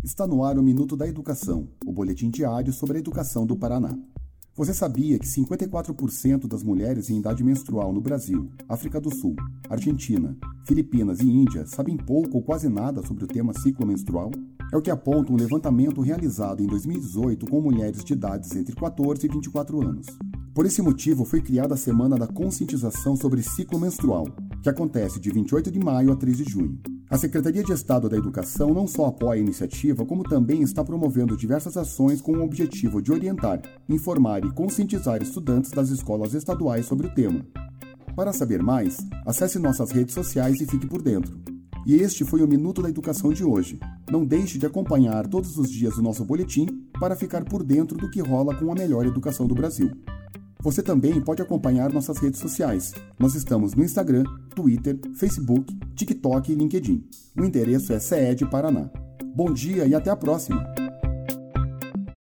Está no ar o Minuto da Educação, o boletim diário sobre a educação do Paraná. Você sabia que 54% das mulheres em idade menstrual no Brasil, África do Sul, Argentina, Filipinas e Índia sabem pouco ou quase nada sobre o tema ciclo menstrual? É o que aponta um levantamento realizado em 2018 com mulheres de idades entre 14 e 24 anos. Por esse motivo, foi criada a Semana da Conscientização sobre Ciclo Menstrual, que acontece de 28 de maio a 3 de junho. A Secretaria de Estado da Educação não só apoia a iniciativa, como também está promovendo diversas ações com o objetivo de orientar, informar e conscientizar estudantes das escolas estaduais sobre o tema. Para saber mais, acesse nossas redes sociais e fique por dentro. E este foi o Minuto da Educação de hoje. Não deixe de acompanhar todos os dias o nosso boletim para ficar por dentro do que rola com a melhor educação do Brasil. Você também pode acompanhar nossas redes sociais. Nós estamos no Instagram, Twitter, Facebook, TikTok e LinkedIn. O endereço é CEED Paraná. Bom dia e até a próxima!